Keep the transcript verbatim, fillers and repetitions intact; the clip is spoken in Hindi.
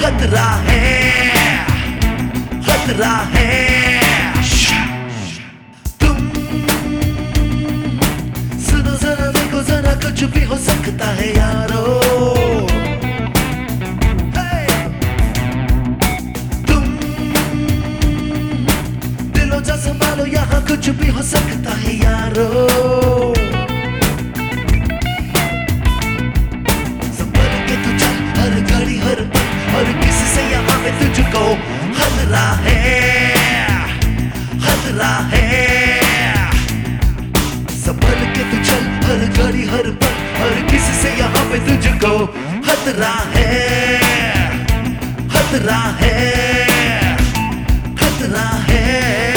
खतरा है, खतरा है। तुम सुनो जरा, देखो जरा, कुछ भी हो सकता है यारो। तुम दिलो जा संभालो, यहाँ कुछ भी हो सकता है यारो। संभल के तू चल हर घड़ी हर पल, और किसी से यहाँ पे तुझको खतरा है, खतरा है। संभल के तू चल हर घड़ी हर पल, और किसी से यहाँ पे तुझको खतरा है, खतरा है, खतरा है।